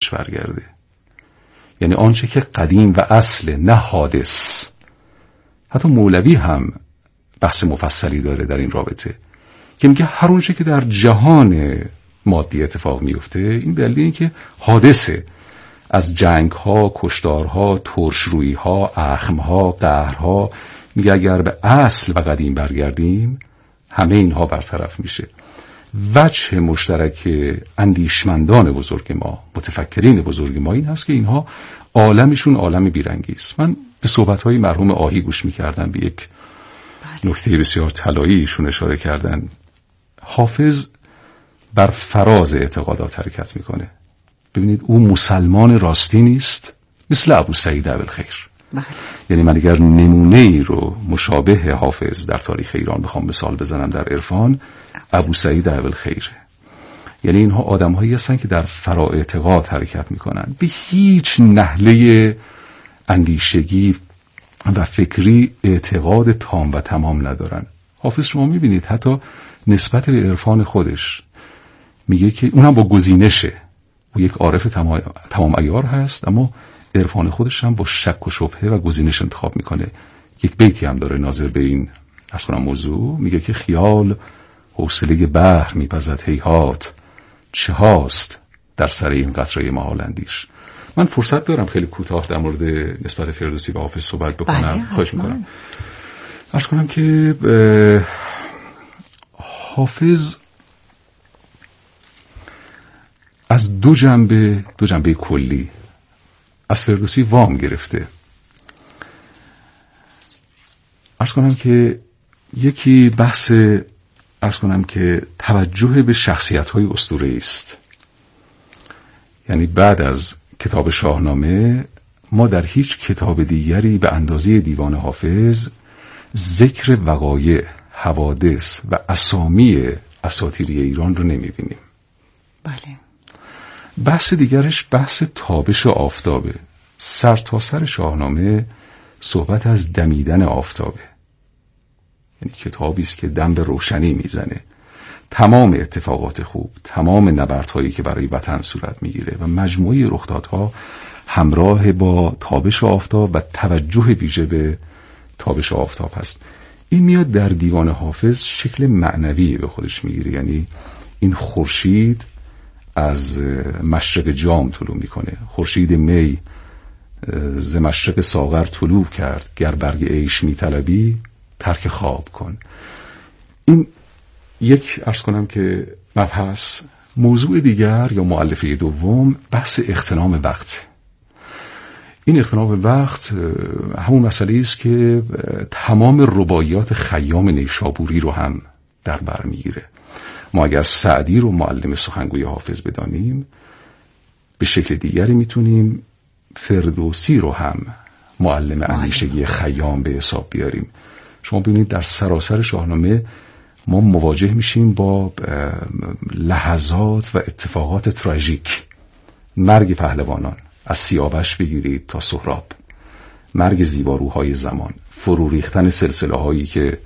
خودش برگرده. یعنی آنچه که قدیم و اصل، نه حادث. حتی مولوی هم بحث مفصلی داره در این رابطه که میگه هر اونچه که در جهان مادی اتفاق میفته این دلیل این که حادثه، از جنگ ها، کشتار ها، ترشرویی ها، اخم ها، قهر ها. میگه اگر به اصل و قدیم برگردیم همه اینها برطرف میشه. وجه مشترک اندیشمندان بزرگ ما، متفکرین بزرگ ما این هست که اینها عالمشون عالم بیرنگی است. من به صحبت‌های مرحوم آهی گوش می‌کردم، به یک نکته بسیار طلایی ایشون اشاره کردن. حافظ بر فراز اعتقادات حرکت میکنه. ببینید او مسلمان راستی نیست مثل ابو سعید ابوالخیر. یعنی من اگر نمونه ای رو مشابه حافظ در تاریخ ایران بخوام مثال بزنم در عرفان، ابو سعید ابوالخیر. یعنی اینها آدم‌هایی هستن که در فرا اعتقاد حرکت میکنن، به هیچ نحله اندیشگی و فکری اعتقاد تام و تمام ندارن. حافظ شما میبینید حتی نسبت به عرفان خودش میگه که اونم با گزینشه، او یک عارف تمام عیار هست اما عرفان خودش هم با شک و شبهه و گزینش انتخاب میکنه. یک بیتی هم داره ناظر به این موضوع، میگه که خیال حوصله بحر میپزد هیهات، چه هاست در سر این قطره محال اندیش. من فرصت دارم خیلی کوتاه در مورد نسبت فردوسی و حافظ صحبت بکنم؟ خواهش میکنم. عرض کنم که حافظ از دو جنبه کلی از فردوسی وام گرفته. عرض کنم که یکی بحث که توجه به شخصیت‌های اسطوره‌ای است. یعنی بعد از کتاب شاهنامه ما در هیچ کتاب دیگری به اندازه دیوان حافظ ذکر وقایع، حوادث و اسامی اساطیری ایران رو نمی‌بینیم. بله. بحث دیگرش بحث تابش آفتابه. سر تا سر شاهنامه صحبت از دمیدن آفتابه. یعنی کتابی است که دم به روشنی میزنه. تمام اتفاقات خوب، تمام نبردهایی که برای وطن صورت میگیره و مجموعه رخدادها همراه با تابش آفتاب و توجه ویژه به تابش آفتاب هست. این میاد در دیوان حافظ شکل معنوی به خودش میگیره. یعنی این خورشید از مشرق جام طلوع میکنه. خورشید می ز مشرق ساغر طلوع کرد، گر برگ عیش میطلبی ترک خواب کن. این یک عرض کنم که مبحث. موضوع دیگر یا مؤلفه دوم بحث اغتنام وقت. این اغتنام وقت همون مسئله است که تمام رباعیات خیام نیشابوری رو هم در بر میگیره. ما اگر سعدی رو معلم سخنگوی حافظ بدانیم، به شکل دیگری میتونیم فردوسی رو هم معلم اندیشگی خیام به حساب بیاریم. شما ببینید در سراسر شاهنامه ما مواجه میشیم با لحظات و اتفاقات تراژیک. مرگ پهلوانان از سیاوش بگیرید تا سهراب، مرگ زیباروهای زمان، فرو ریختن سلسله هایی که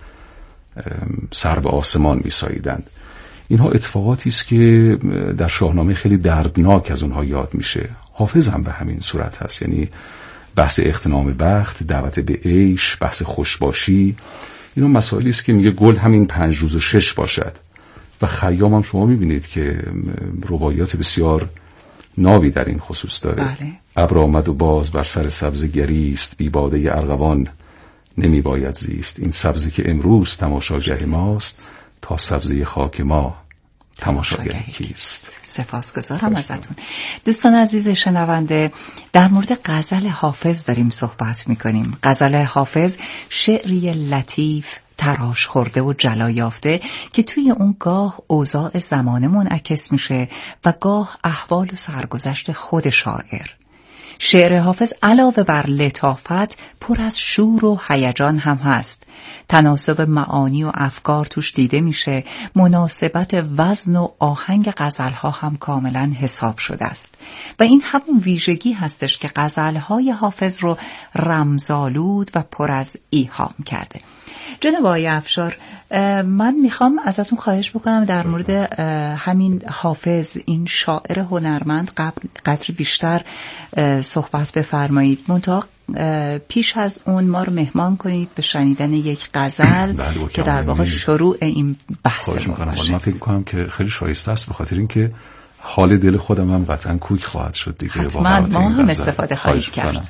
سر به آسمان میساییدند. اینها اتفاقاتی است که در شاهنامه خیلی دردناک از اونها یاد میشه. حافظ هم به همین صورت هست. یعنی بحث اغتنام وقت، دعوت به عیش، بحث خوشباشی، اینا مسائلی است که میگه گل همین 5 روز و 6 باشد. و خیام هم شما میبینید که رباعیات بسیار ناوی در این خصوص داره. بله. ابر آمد و باز بر سر سبزه گریست، بی باده ارغوان نمی باید زیست. این سبزه که امروز تماشاگه ماست، تا سبزه خاک ما تماشاگه کیست. سپاسگزارم ازتون. دوستان عزیز شنونده، در مورد غزل حافظ داریم صحبت میکنیم. غزل حافظ شعری لطیف، تراش خورده و جلا یافته که توی اون گاه اوضاع زمانه منعکس میشه و گاه احوال و سرگذشت خود شاعر. شعر حافظ علاوه بر لطافت پر از شور و هیجان هم هست. تناسب معانی و افکار توش دیده میشه. مناسبت وزن و آهنگ غزلها هم کاملا حساب شده است و این همون ویژگی هستش که غزلهای حافظ رو رمزآلود و پر از ایهام کرده. جناب آقای افشار، من میخوام ازتون خواهش بکنم در مورد همین حافظ، این شاعر هنرمند قدر بیشتر صحبت بفرمایید. منتها پیش از اون ما رو مهمان کنید به شنیدن یک غزل که در واقع شروع این بحث ما باشه. من فکر میکنم که خیلی شایسته است، به خاطر اینکه حال دل خودم هم قطعا کوک خواهد شد دیگه. حتما ما هم استفاده خواهید کرد.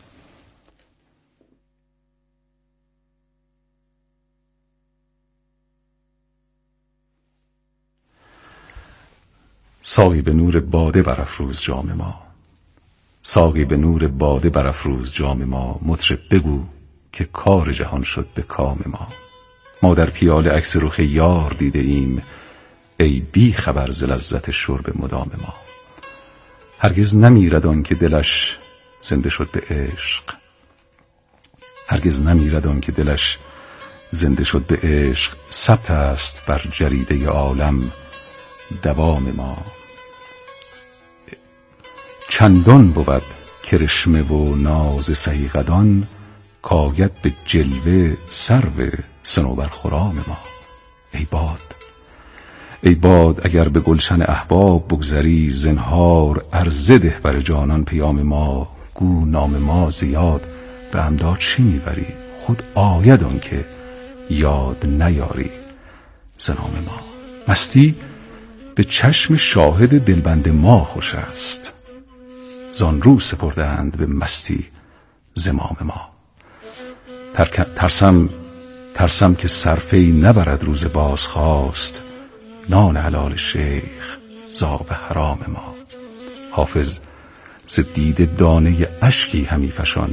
ساقی به نور باده برافروز جام ما، ساقی به نور باده برافروز جام ما، مطرب بگو که کار جهان شد به کام ما. ما در پیاله عکس رخ یار دیده ایم، ای بی خبر ز لذت شرب مدام ما. هرگز نمیرد آن که دلش زنده شد به عشق، هرگز نمیرد آن که دلش زنده شد به عشق، ثبت است بر جریده عالم دوام ما. چندان بود کرشمه و ناز سهی قدان، کاید به جلوه سرو صنوبر خرام ما. ای باد، ای باد اگر به گلشن احباب بگذری، زنهار عرضه ده بر جانان پیام ما. گو نام ما زیاد به امداد چی میبری، خود آید آن که یاد نیاری ز نام ما. مستی به چشم شاهد دلبند ما خوش است، زان رو سپردند به مستی زمام ما. ترسم که صرفه‌ای نبرد روز بازخواست، نان حلال شیخ زاب حرام ما. حافظ ز دیده دانه اشکی همی فشان،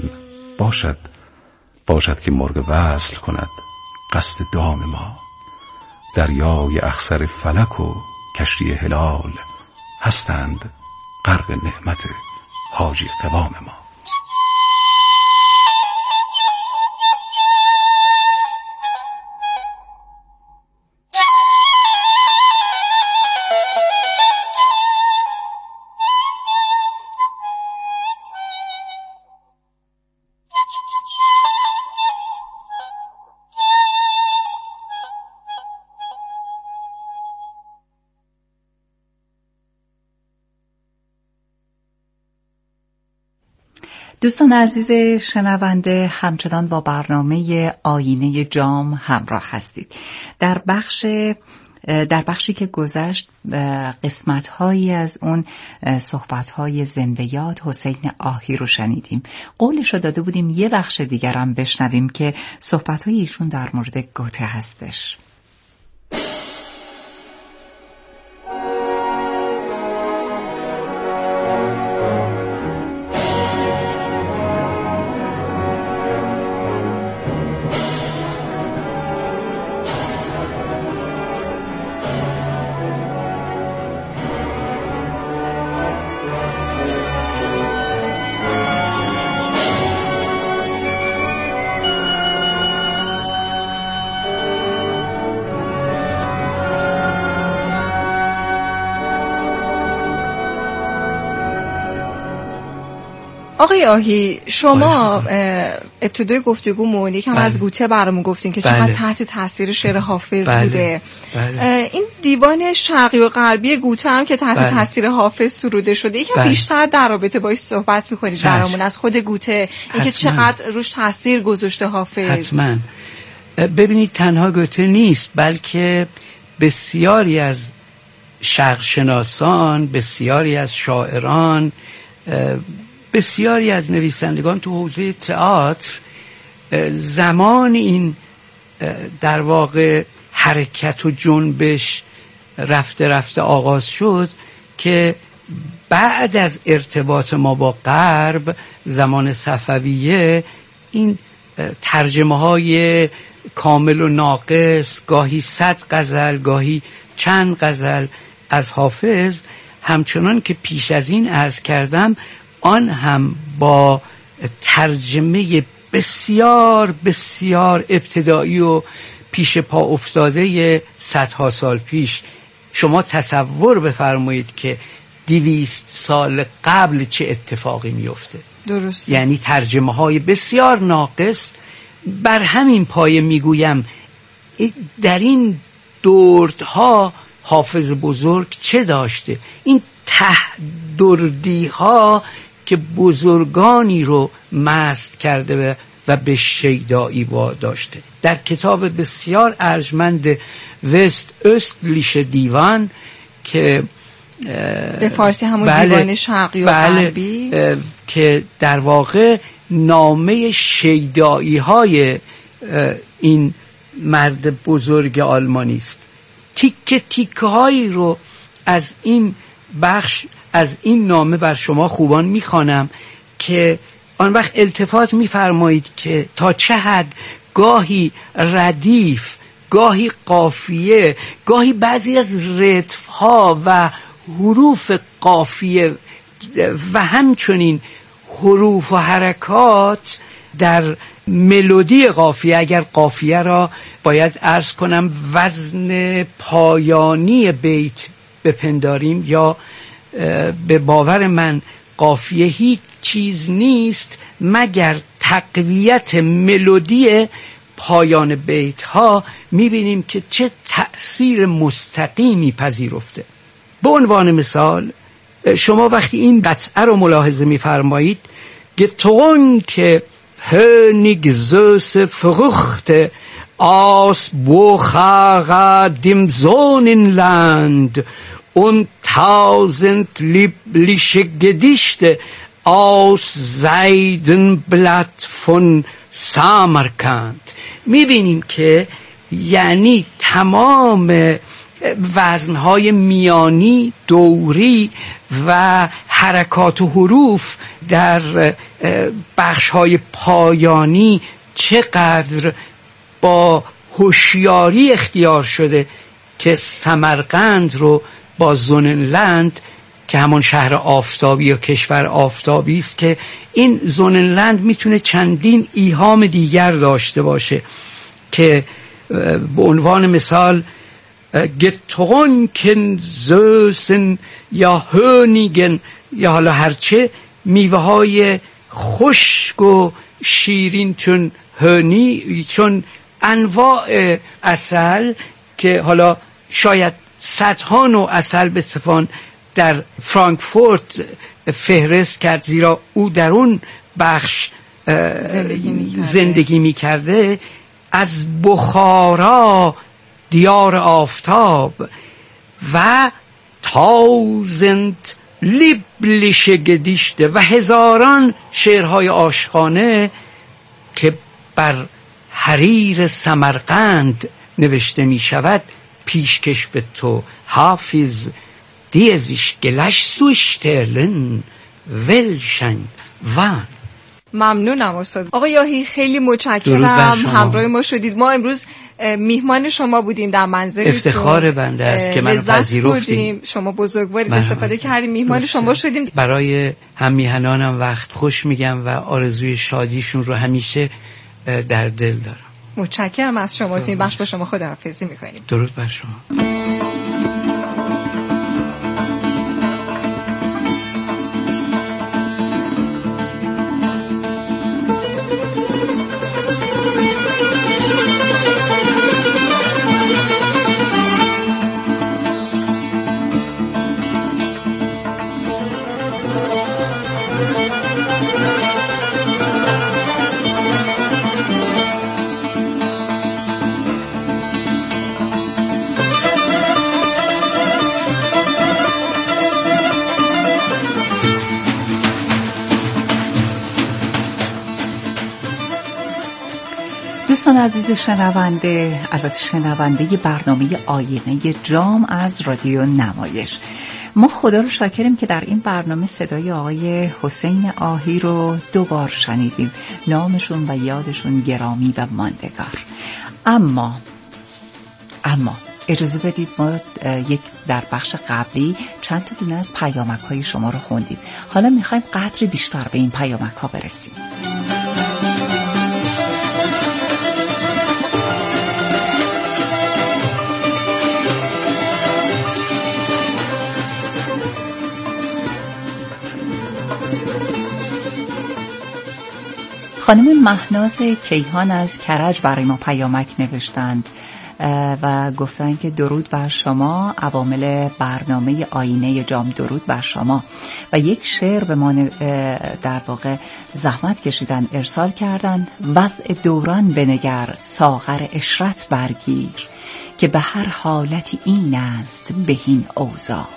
باشد که مرغ وصل کند قصد دام ما. دریای اخسر فلک و کشتی هلال، هستند غرق نعمت حاجی قوام ما. دوستان عزیز شنونده، همچنان با برنامه آینه جام همراه هستید. در بخشی که گذشت قسمت‌هایی از اون صحبت‌های زنده یاد حسین آهی رو شنیدیم. قولش رو داده بودیم یه بخش دیگر هم بشنویم که صحبت‌های ایشون در مورد گوته هستش. آقای آهی، شما ابتدای گفتگومون یکم از گوته برامون گفتین که چقدر تحت تاثیر شعر حافظ بوده. این دیوان شرقی و غربی گوته هم که تحت تاثیر حافظ سروده شده، یکم بیشتر در رابطه باهاش صحبت می‌کنید برامون از خود گوته، اینکه چقدر روش تاثیر گذاشته حافظ. حتما. ببینید تنها گوته نیست، بلکه بسیاری از شرق شناسان، بسیاری از شاعران، بسیاری از نویسندگان تو حوزه تئاتر زمان این در واقع حرکت و جنبش رفته آغاز شد که بعد از ارتباط ما با غرب زمان صفویه، این ترجمه های کامل و ناقص، گاهی 100 غزل گاهی چند غزل از حافظ، همچنان که پیش از این عرض کردم، آن هم با ترجمه بسیار بسیار ابتدایی و پیش پا افتاده صدها سال پیش. شما تصور بفرمایید که 200 سال قبل چه اتفاقی میفته. درست. یعنی ترجمه های بسیار ناقص. بر همین پایه میگویم در این دردها حافظ بزرگ چه داشته؟ این تهدردی ها که بزرگانی رو مست کرده و به شیدایی واداشته. در کتاب بسیار ارجمند وست östliche دیوان که به فارسی همون دیوان شرقی و غربی که در واقع نامه شیدایی های این مرد بزرگ آلمانی است. تیکه تیکه هایی رو از این بخش از این نامه بر شما خوبان میخوانم که آن وقت التفات میفرمایید که تا چه حد گاهی ردیف، گاهی قافیه، گاهی بعضی از رتفها و حروف قافیه و همچنین حروف و حرکات در ملودی قافیه، اگر قافیه را باید عرض کنم وزن پایانی بیت بپنداریم، یا به باور من قافیه هیچ چیز نیست مگر تقویت ملودی پایان بیت ها، میبینیم که چه تأثیر مستقیمی پذیرفته. به عنوان مثال شما وقتی این قطعه رو ملاحظه میفرمایید که Hönig Söße Früchte aus Buchaga dem Sonnenland und 1000 liebliche Gedichte aus Seidenblatt von Samarkand. میبینیم که یعنی تمام وزنهای میانی، دوری و حرکات و حروف در بخشهای پایانی چقدر با هوشیاری اختیار شده که سمرقند رو با زوننلند که همون شهر آفتابی یا کشور آفتابی است که این زوننلند میتونه چندین ایهام دیگر داشته باشه که به عنوان مثال getrunken Sößen یا هونیگن یا حالا هرچه میوه های خشک و شیرین چون هونی، چون انواع عسل که حالا شاید صدها نوع عسل به صفان در فرانکفورت فهرست کرد، زیرا او در اون بخش زندگی میکرده. از بخارا دیار آفتاب و 1000 liebliche Gedichte و هزاران شعرهای عاشقانه که بر حریر سمرقند نوشته می شود پیشکش به تو حافظ die sich gleich zu stellen welchen Wahn. ممنونم استاد. آقای یاحی خیلی متشکرم همراه ما شدید. ما امروز میهمان شما بودیم در منزلتون. افتخار بنده است که منو پذیرفتیم. شما بزرگوارید، استفاده کردیم، میهمان شما شدیم. برای هم میهنانم وقت خوش میگم و آرزوی شادیشون رو همیشه در دل دارم. متشکرم از شما. تو این بخش با شما خداحافظی میکنیم. درود بر شما. دوستان عزیز شنونده، البته شنونده برنامه آینه جام از رادیو نمایش، ما خدا رو شاکریم که در این برنامه صدای آقای حسین آهی رو دوبار شنیدیم. نامشون و یادشون گرامی و ماندگار. اما اجازه بدید ما در بخش قبلی چند تا دونه از پیامک های شما رو خوندیم. حالا میخوایم قدر بیشتر به این پیامک ها برسیم. خانم مهناز کیهان از کرج برای ما پیامک نوشتند. و گفتن که درود بر شما، عوامل برنامه آینه جام درود بر شما. و یک شعر به ما در واقع زحمت کشیدن ارسال کردن: وضع دوران بنگر ساغر اشرت برگیر، که به هر حالتی این است بهین اوضاع.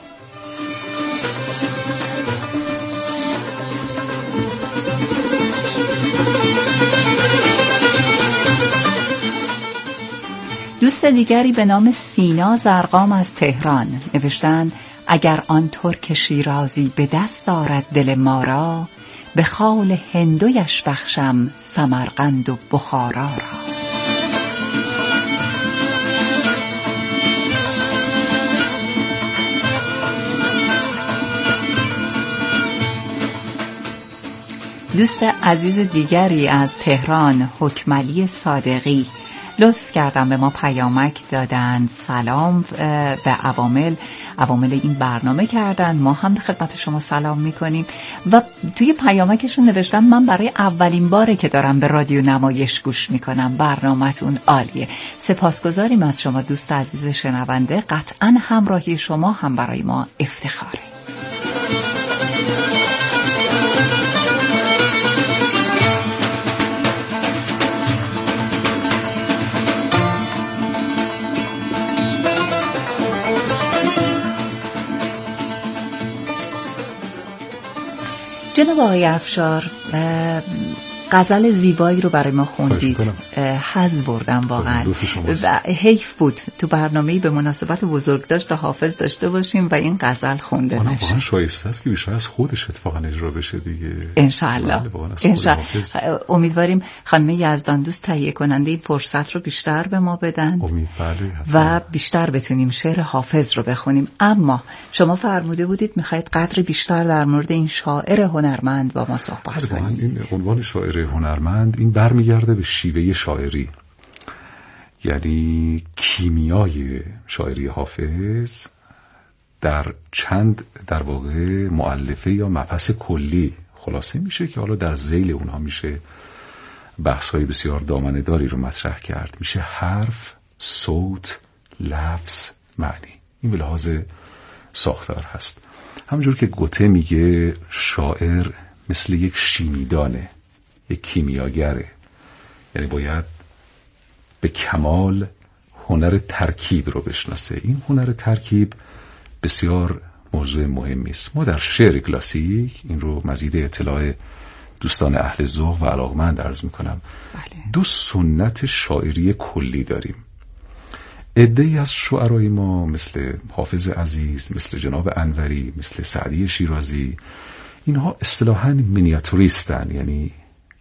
دوست دیگری به نام سینا زرقام از تهران نوشتن: اگر آن ترک شیرازی به دست دارد دل ما را، به خال هندویش بخشم سمرقند و بخارا را. دوست عزیز دیگری از تهران، حکمعلی صادقی، لطف کردن به ما پیامک دادن، سلام به عوامل این برنامه کردن. ما هم به خدمت شما سلام میکنیم و توی پیامکشون نوشتن: من برای اولین باره که دارم به رادیو نمایش گوش میکنم، برنامه‌تون عالیه. سپاسگزاریم از شما دوست عزیز شنونده، قطعاً همراهی شما هم برای ما افتخاره. جناب آقای افشار، غزل زیبایی رو برای ما خوندید، حظ بردم واقعا و حیف بود تو برنامه‌ای به مناسبت بزرگداشت حافظ داشته باشیم و این غزل خونده نشه. واقعا شایسته است که بیشتر از خودش اتفاقا اجرا بشه دیگه. انشالله امیدواریم خانم یزدان دوست تهیه کننده این فرصت رو بیشتر به ما بدن و بیشتر بتونیم شعر حافظ رو بخونیم. اما شما فرموده بودید میخواید قدر بیشتر در مورد این شاعر هنرمند با ما صحبت کنید. این عنوان شاعر هنرمند این برمیگرده به شیوه شاعری، یعنی کیمیای شاعری حافظ در چند در واقع مؤلفه یا مبحث کلی خلاصه میشه که حالا در ذیل اونها میشه بحث‌های بسیار دامنه‌داری رو مطرح کرد. میشه حرف، صوت، لفظ، معنی. این به لحاظ ساختار هست. همونجور که گوته میگه شاعر مثل یک شیمیدانه، یک کیمیاگره، یعنی باید به کمال هنر ترکیب رو بشناسه. این هنر ترکیب بسیار موضوع مهمی است. ما در شعر کلاسیک، این رو مزید اطلاع دوستان اهل ذوق و علاقمند عرض میکنم، دو سنت شاعری کلی داریم. عده‌ای از شعرای ما مثل حافظ عزیز، مثل جناب انوری، مثل سعدی شیرازی، اینها اصطلاحاً مینیاتوریستن، یعنی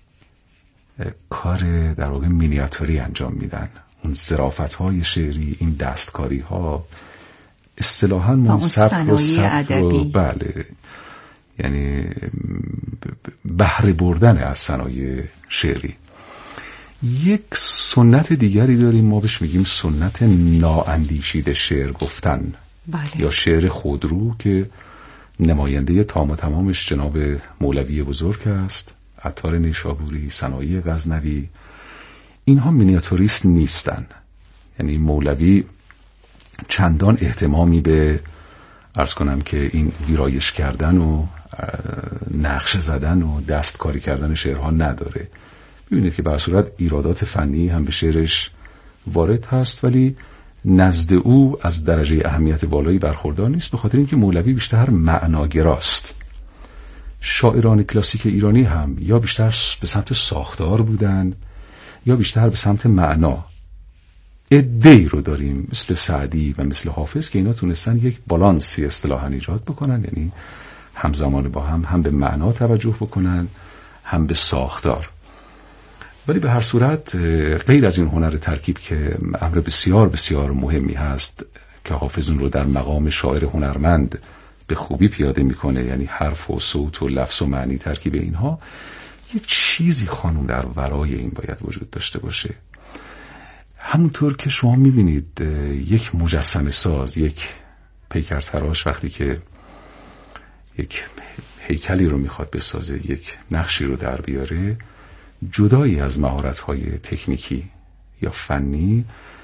کار در واقع مینیاتوری انجام میدن. اون ظرافت‌های شعری، این دستکاری‌ها اصطلاحاً منصف و ادبی، بله، یعنی بهره بردن از صنایع شعری. یک سنت دیگری داریم، ما بهش میگیم سنت نااندیشیده شعر گفتن، یا شعر خودرو که نماینده تام و تمامش جناب مولوی بزرگ است، عطار نیشابوری، سنایی غزنوی. اینها مینیاتوریست نیستن. یعنی مولوی چندان اهتمامی به عرض کنم که این ویرایش کردن و نقش زدن و دستکاری کردن شعرها نداره. ببینید که به هر صورت ایرادات فنی هم به شعرش وارد هست، ولی نزد او از درجه اهمیت بالایی برخوردار نیست، به خاطر اینکه مولوی بیشتر معناگراست. شاعران کلاسیک ایرانی هم یا بیشتر به سمت ساختار بودن یا بیشتر به سمت معنا. عده‌ای رو داریم مثل سعدی و مثل حافظ که اینا تونستن یک بالانسی اصطلاحاً ایجاد بکنن، یعنی همزمان با هم به معنا توجه بکنن، هم به ساختار. ولی به هر صورت غیر از این هنر ترکیب که امر بسیار بسیار مهمی هست که حافظ اون رو در مقام شاعر هنرمند به خوبی پیاده میکنه، یعنی حرف و صوت و لفظ و معنی، ترکیب اینها، یک چیزی خانم در ورای این باید وجود داشته باشه. همونطور که شما میبینید یک مجسمه ساز، یک پیکرتراش وقتی که یک هیکلی رو میخواد بسازه، یک نقشی رو در بیاره، جدایی از مهارت‌های تکنیکی یا فنی،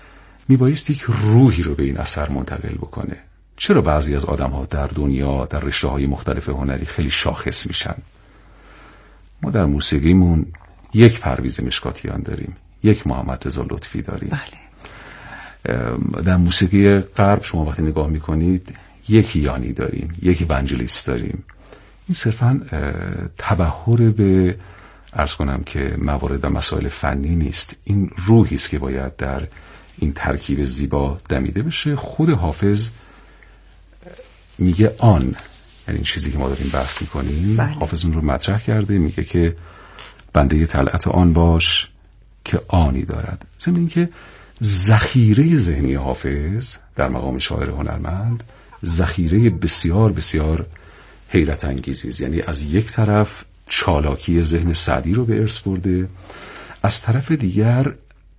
میبایست یک روحی رو به این اثر منتقل بکنه. چرا بعضی از آدم‌ها در دنیا در رشته‌های مختلف هنری خیلی شاخص میشن؟ ما در موسیقیمون یک پرویز مشکاتیان داریم، یک محمد رضا لطفی داریم. بله. در موسیقی غرب شما وقتی نگاه میکنید یک یانی داریم، یک ونجلیست داریم. این صرفاً تبحر به عرض کنم که موارد و مسائل فنی نیست، این روحی است که باید در این ترکیب زیبا دمیده بشه. خود حافظ میگه آن، یعنی این چیزی که ما داریم بحث میکنیم. بله. حافظ اون رو مطرح کرده، میگه که بنده طلعت آن باش که آنی دارد. ضمن اینکه ذخیره ذهنی حافظ در مقام شاعر هنرمند ذخیره بسیار بسیار حیرت انگیزی، یعنی از یک طرف چالاکی ذهن سعدی رو به ارث برده، از طرف دیگر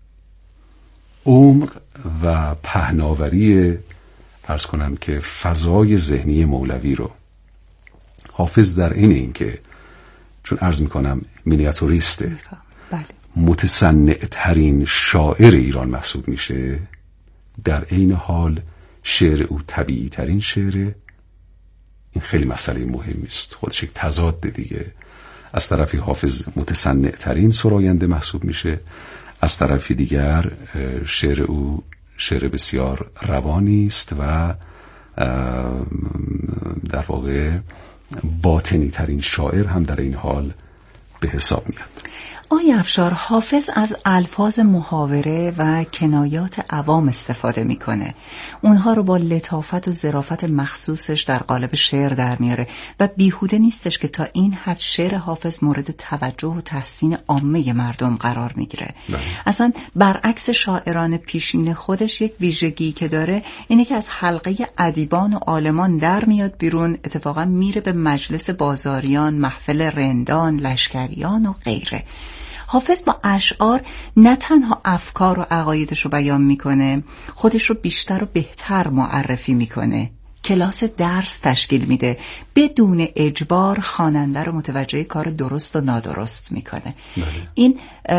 عمق و پهناوری عرض کنم که فضای ذهنی مولوی رو. حافظ در این که چون عرض میکنم مینیاتوریسته، بله. متصنع ترین شاعر ایران محسوب میشه، در عین حال شعر او طبیعی ترین شعره. این خیلی مسئله مهمی است، خودش یک تضاد دیگه. از طرفی حافظ متصنع ترین سراینده محسوب میشه، از طرف دیگر شعر او شعر بسیار روانی است و در واقع باطنی ترین شاعر هم در این حال به حساب میاد. آقای افشار، حافظ از الفاظ محاوره و کنایات عوام استفاده میکنه. اونها رو با لطافت و ظرافت مخصوصش در قالب شعر در میاره و بیهوده نیستش که تا این حد شعر حافظ مورد توجه و تحسین عامه مردم قرار میگیره. اصلا برعکس شاعران پیشین خودش یک ویژگی که داره اینه که از حلقه ادیبان و عالمان در میاد بیرون، اتفاقا میره به مجلس بازاریان، محفل رندان، لشکریان و غیره. حافظ با اشعار نه تنها افکار و عقایدش رو بیان میکنه، خودش رو بیشتر و بهتر معرفی میکنه، کلاس درس تشکیل میده، بدون اجبار خواننده رو متوجه کار درست و نادرست میکنه. این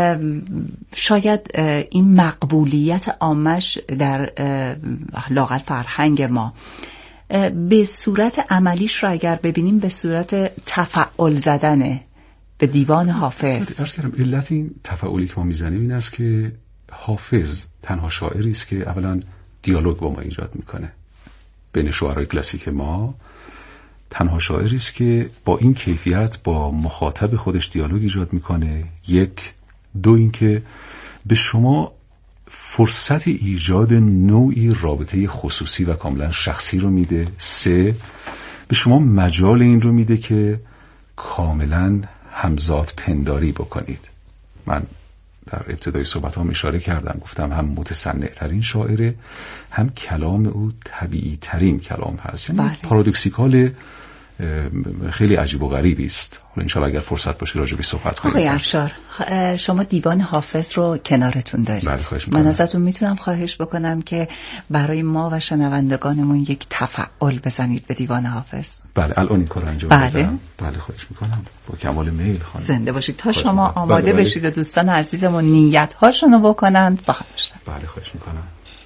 شاید این مقبولیت عامش در لااقل فرهنگ ما به صورت عملیش رو اگر ببینیم به صورت تفعال زدنه به دیوان حافظ. عرض کردم علت این تفاعلی که ما میزنیم این است که حافظ تنها شاعری است که اولا دیالوگ با ما ایجاد میکنه. بین شاعرای کلاسیک ما تنها شاعری است که با این کیفیت با مخاطب خودش دیالوگ ایجاد میکنه. یک، دو اینکه به شما فرصت ایجاد نوعی رابطه خصوصی و کاملا شخصی رو میده. سه، به شما مجال این رو میده که کاملا همزاد پنداری بکنید. من در ابتدای صحبتام اشاره کردم، گفتم هم متصنع ترین شاعره، هم کلام او طبیعی ترین کلام هست. یعنی پارادوکسیکال خیلی عجیب و غریبی است. حالا انشالله اگر فرصت باشه راجع به صحبت کنیم. آقای افشار، شما دیوان حافظ رو کنارتون دارید. من ازتون میتونم خواهش بکنم که برای ما و شنوندگانمون یک تفعال بزنید به دیوان حافظ؟ بله، الان این کارو انجام میدم. بله خواهش میکنم. با کمال میل خانم. زنده باشید. تا شما آماده بشید و دوستان عزیزمون نیت هاشونو بکنند با هم باشید. بله خواهش میکنم.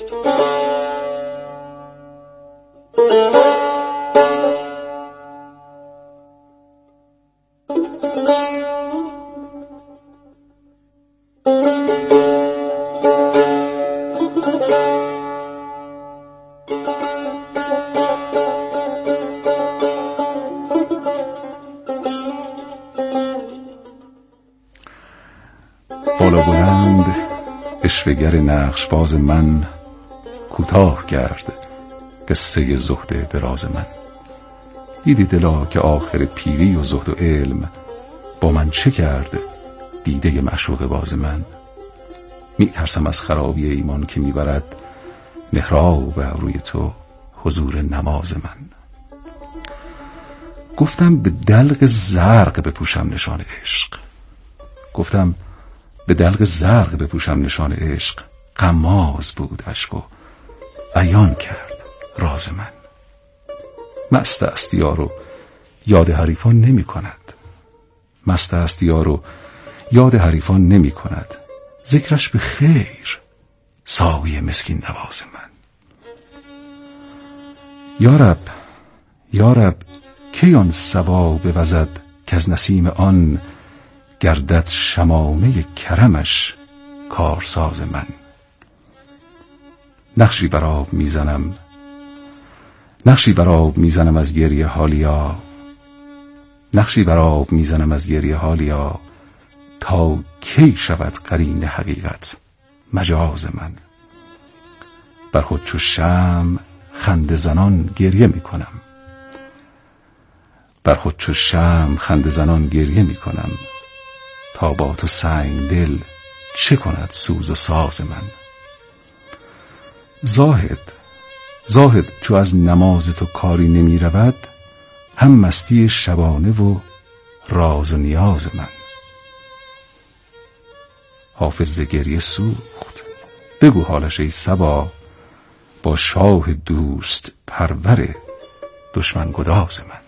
بالا بلند اشوه‌گر نقشباز من، کوتاه کرد قصه زهد دراز من. دیدی دلا که آخر پیری و زهد و علم، با من چه کرد دیده معشوق باز من. می ترسم از خرابی ایمان که میبرد محراب و روی تو حضور نماز من. گفتم به دلق زرق بپوشم نشان عشق، گفتم به دلق زرق بپوشم نشان عشق. غماز بود اشک و عیان کرد راز من. مست است یارو یاد حریفان نمی کند، مست است یارو یاد حریفان نمی کند. ذکرش به خیر سایه مسکین نواز من. یا رب کی آن صبا بوزد که از نسیم آن گردد شمامه کرمش کارساز من. نقشی بر آب میزنم از گریه حالیا، نقشی بر آب میزنم از گریه حالیا، تا کی شود قرین حقیقت مجاز من. بر خود چو شمع خنده زنان گریه میکنم، بر خود چو شمع خنده زنان گریه میکنم، تا با تو سنگ دل چه کند سوز و ساز من. زاهد چو از نماز تو کاری نمی رود، هم مستی شبانه و راز و نیاز من. حافظ ز گریه سوخت، بگو حالش ای صبا، با شاه دوست پرور دشمن گداز من.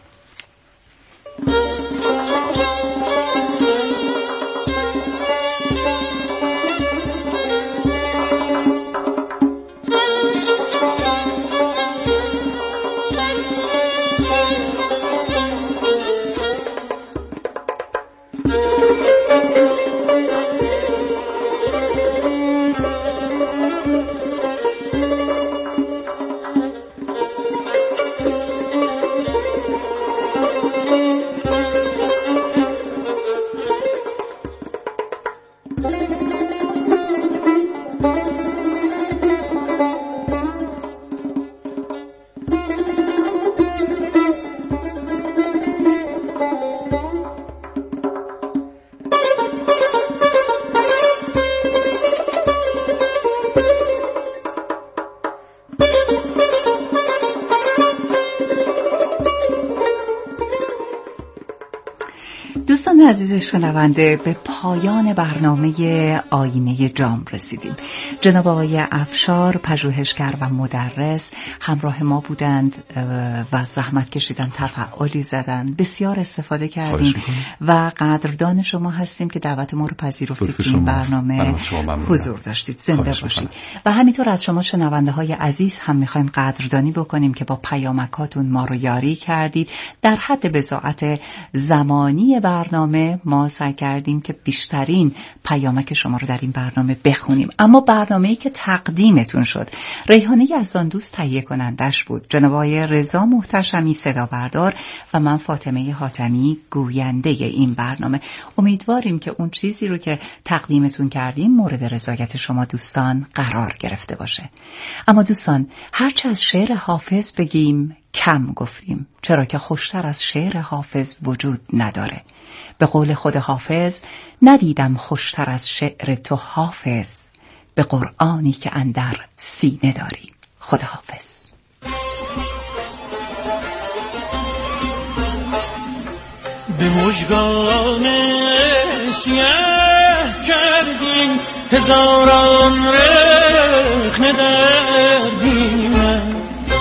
دوستان عزیز شنونده، به پایان برنامه آینه جام رسیدیم. جناب آقای افشار، پژوهشگر و مدرس، همراه ما بودند و زحمت کشیدن، تفعالی زدن، بسیار استفاده کردیم و قدردان شما هستیم که دعوت ما رو پذیرفتید که این برنامه حضور داشتید. زنده باشید. و همینطور از شما شنونده های عزیز هم میخوایم قدردانی بکنیم که با پیامکاتون ما رو یاری کردید. در حد بضاعت زمانی برنامه ما سعی کردیم که بیشترین پیامک شما رو در این برنامه بخونیم، اما برنامه‌ای که تقدیمتون شد ریحانه یزدان دوست تهیه کنندش بود، جناب آقای رضا محتشمی صدا بردار و من فاطمه حاتمی گوینده این برنامه. امیدواریم که اون چیزی رو که تقدیمتون کردیم مورد رضایت شما دوستان قرار گرفته باشه. اما دوستان، هرچه از شعر حافظ بگیم کم گفتیم، چرا که خوشتر از شعر حافظ وجود نداره. به قول خود حافظ، ندیدم خوشتر از شعر تو حافظ، به قرآنی که اندر سینه داری. خدا حافظ. به مژگان سیاه کردیم هزاران رخنه در دینم،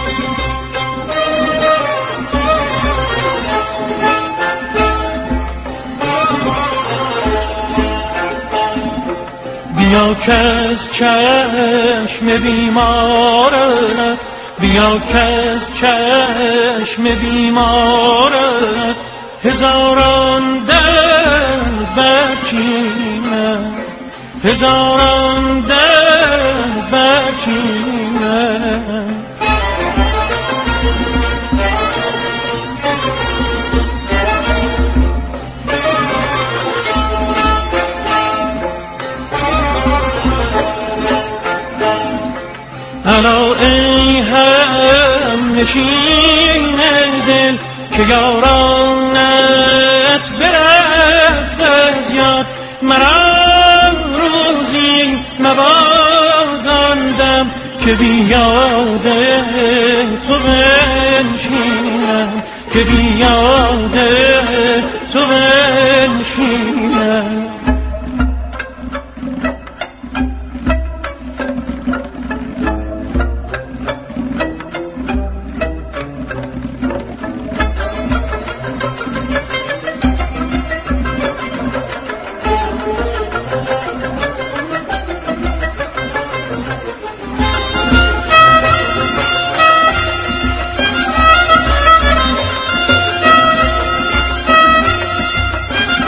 بیا که از چشم بیمارت، بیا که از چشم بیمارت هزاران دل برچینم، هزاران دل برچینم. الا ای هم نشین دل که یارانت برفت از یاد، مرا روزی مباداندم که بیاد تو بنشینم، که بیاد تو بنشینم.